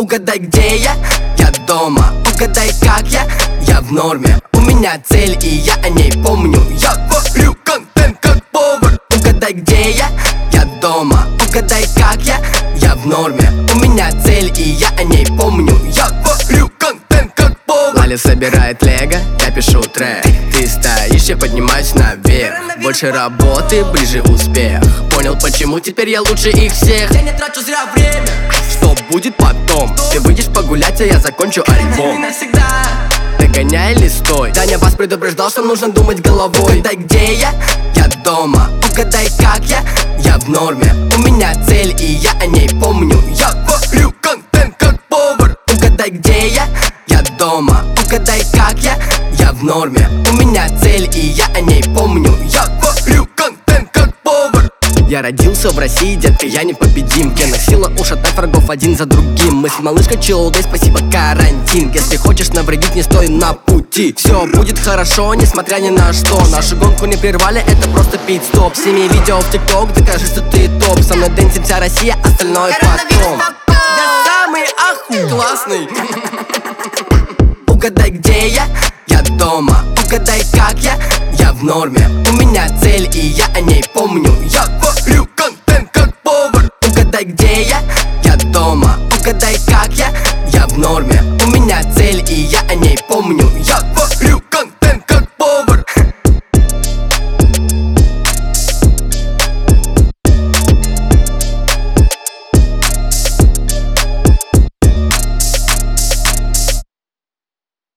Угадай, где я? Я дома. Угадай, как я в норме. У меня цель, и я о ней помню. Я варю контент как повар. Угадай, где я? Я дома. Угадай, как я в норме. У меня цель, и я о ней помню. Я варю контент как повар. Лаля собирает лего, я пишу трек. Ты стоишь, я поднимаюсь наверх. Больше работы, ближе успех. Понял, почему теперь я лучше их всех. Я не трачу зря время. Что будет потом? Ты выйдешь погулять, а я закончу альбом. Навсегда. Догоняй или стой? Таня вас предупреждал, что нужно думать головой. Угадай, где я? Я дома. Угадай, как я в норме. У меня цель, и я о ней помню. Я варю контент как повар. Угадай, где я? Я дома. Угадай, как я в норме. У меня цель, и я о ней помню. Я варю контент как повар. Я родился в России, детка, я непобедим. Гена сила ушатать врагов один за другим. Мы с малышкой чилдой, спасибо, карантин. Если хочешь навредить, не стой на пути. Все будет хорошо, несмотря ни на что. Нашу гонку не прервали, это просто пит-стоп. Сними видео в ТикТок, докажи, что ты топ. Со мной дэнсит вся Россия, остальное потом. Я самый классный. Угадай, где я? Я дома. Угадай, как я в норме. У меня цель, и я о ней помню. Я варю контент как повар. Угадай, где я? Я дома. Угадай, как я в норме. У меня цель, и я о ней помню. Я